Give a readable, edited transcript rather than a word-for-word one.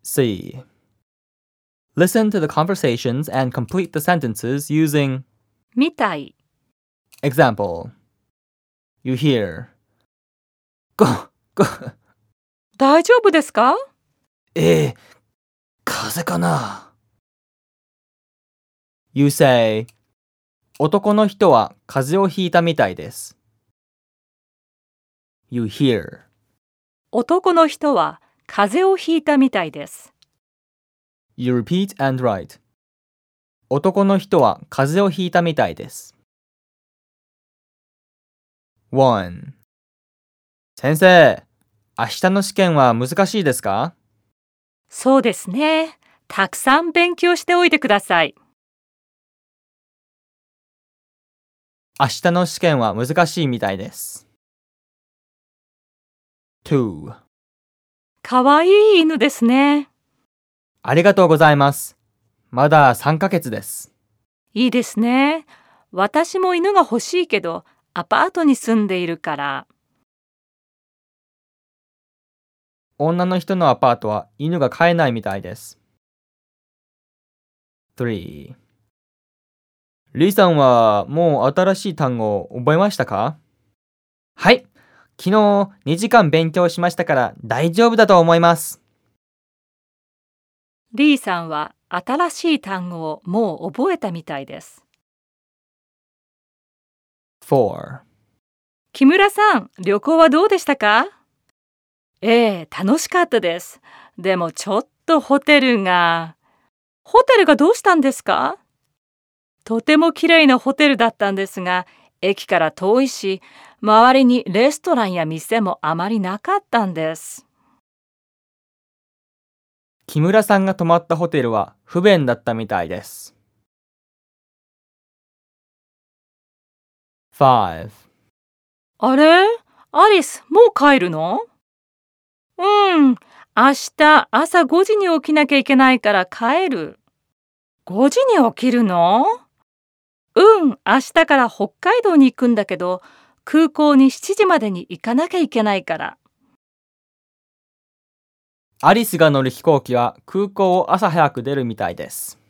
C. Listen to the conversations and complete the sentences using みたい。 example. You hear ご大丈夫ですか？ 風邪かな。You say 男の人は風邪をひいたみたいです。You hear 男の人は風邪をひいたみたいです。 You repeat and write 男の人は風邪をひいたみたいです。1. 先生、明日の試験は難しいですか？ そうですね。たくさん勉強しておいてください。 明日の試験は難しいみたいです。2. かわいい犬ですね。 ありがとうございます。まだ3ヶ月です。 いいですね。私も犬が欲しいけど、アパートに住んでいるから。 女の人のアパートは犬が飼えないみたいです。3. リーさんはもう新しい単語を覚えましたか？はい。昨日2時間勉強しましたから大丈夫だと思います。 リーさんは新しい単語をもう覚えたみたいです。 4. 木村さん、旅行はどうでしたか？楽しかったです。でもちょっとホテルがどうしたんですか？とてもきれいなホテルだったんですが、駅から遠いし、周りにレストランや店もあまりなかったんです。 木村さんが泊まったホテルは不便だったみたいです。5. あれ？アリス、もう帰るの？明日朝5時に起きなきゃいけないから帰る。5時に起きるの？明日から北海道に行くんだけど、空港に7時までに行かなきゃいけないから。 アリスが乗る飛行機は空港を朝早く出るみたいです。